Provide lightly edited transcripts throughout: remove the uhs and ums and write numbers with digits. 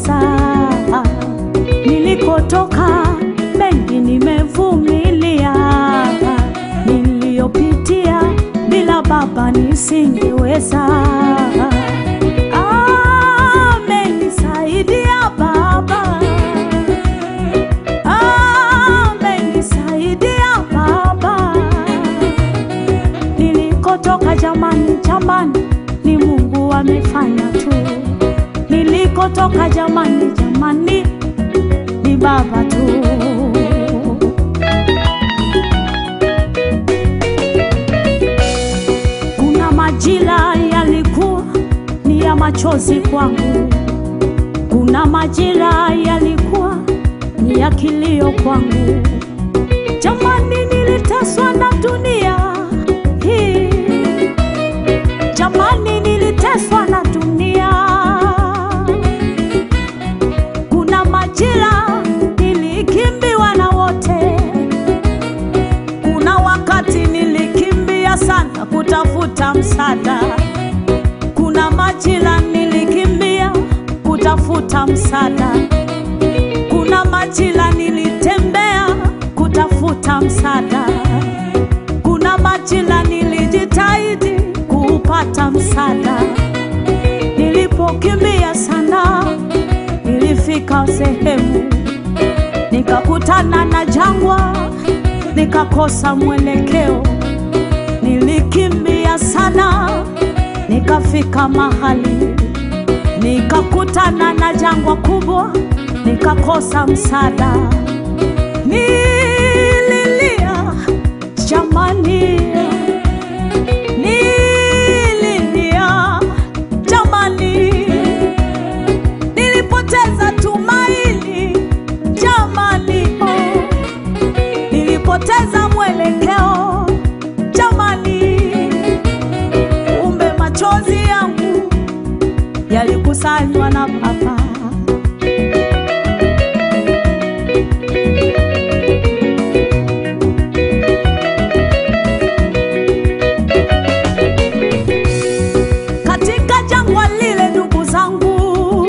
nisingeweza. Nilikotoka mengi nimevumilia, niliyopitia bila Baba nisingeweza. Amenisaidia Baba, amenisaidia Baba. Nilikotoka jamani, jamani, ni Mungu amefanya tu. Nilikotoka jamani, jamani, ni Baba tu. Kuna majira yalikuwa ni ya machozi kwangu, kuna majira yalikuwa ni ya kilio kwangu. Jamani, niliteswa na dunia hii, jamani, niliteswa na dunia. Kuna majira nilikimbiwa na wote, kuna wakati nilikimbia sana kutafuta msaada. Kuna majira nilikimbia kutafuta msaada, kuna majira nilitembea kutafuta msaada, kuna majira nilijitahidi kupata msaada. Nilipokimbia sana, nilifika sehemu nikakutana na jangwa, nikakosa mwelekeo. Nilikimbia sana, nikafika mahali nikakutana na jangwa kubwa, nikakosa msaada. Nililia jamani, nililia jamani, nilipoteza tumaini jamani, nilipoteza mwelekeo jamani. Kumbe machozi yangu yalikusanywa na Baba. Katika jangwa lile ndugu zangu,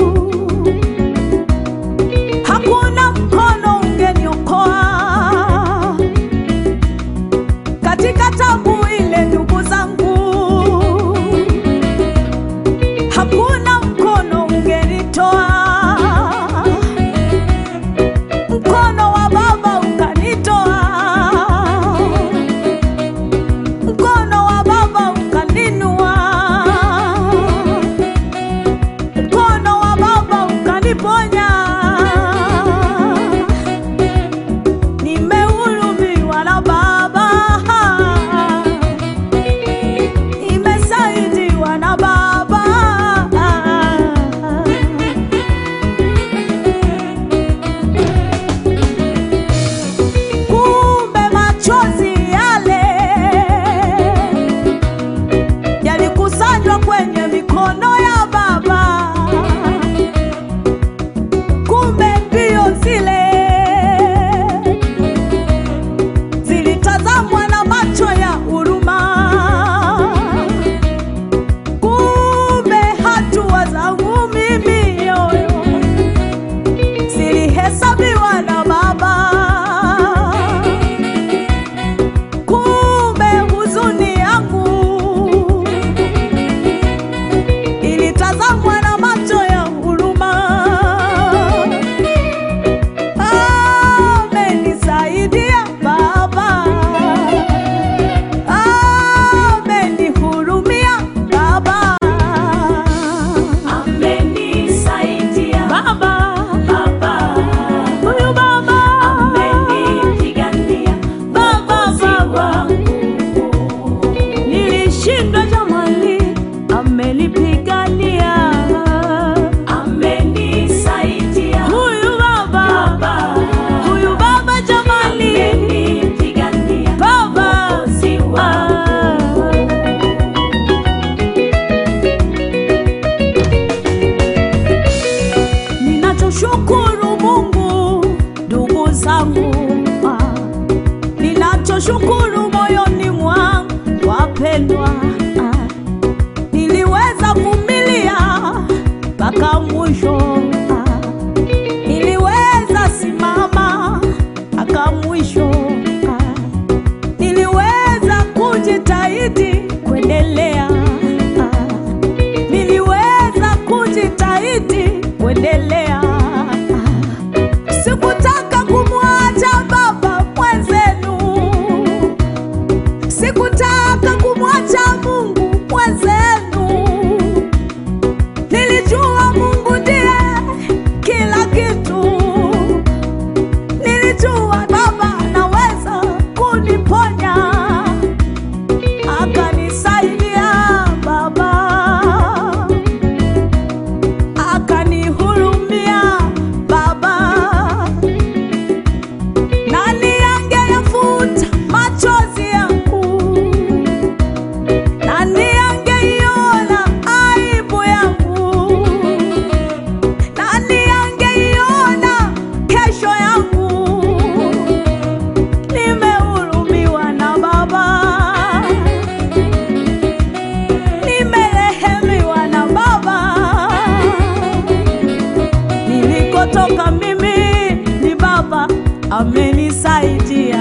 hakuna mkono ungeniokoa. Katika tabu ile ndugu zangu, hakuna mkono ungenitoa. Mkono wa Baba ukanitoa, mkono wa Baba ukaninua, mkono wa Baba ukaniponya. Nimehurumiwa na Baba, nimesaidiwa na Baba. Kumbe machozi yale yalikusanywa kwenye mikono ya Baba. Kumbe mbio zile zilitazamwa na macho ya huruma. Kumbe hatua zangu mimi yoyo zilihesabiwa na Baba. Kumbe huzuni yangu ilitazamwa na macho ya huruma. Amenisaidia Baba, amenihurumia Baba, amenisaidia Baba, Baba, huyu Baba amenipigania Baba, Baba. Nilishindwa jamani, amenipigania, amenisaidia huyu Baba, huyu Baba jamani, amenipigania Baba, ninachoshukuru Mungu ndugu zangu, ninachoshukuru moyoni mwangu wapendwa, niliweza vumilia mpaka mwisho. kuendelea. Sikutaka kumwacha baba mwenzenu, sikutaka kumwacha Mungu mwenzenu. Nilijua Mungu ndiye kila kitu, nilijua baba anaweza kuniponya, akanisaidia baba, akanihurumia baba. Nani angeyafuta machozi yangu? Nani angeiona aibu yangu? Nani angeiona kesho yangu? Nimehurumiwa na baba, nimerehemiwa na baba. Nilikotoka mimi ni baba amenisaidia.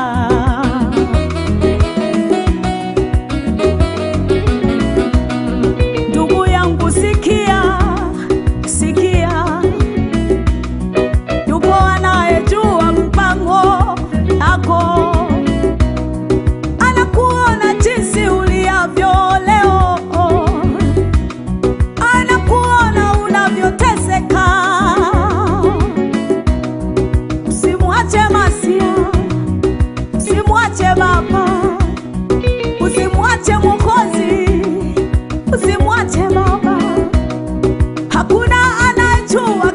Ndugu yangu sikia, sikia, yupo anayejua mpango wako, anakuona jinsi uliavyo leo, anakuona unavyoteseka. Usimwache Masia, usimwache baba, usimwache Mwokozi, usimwache baba. Hakuna anajua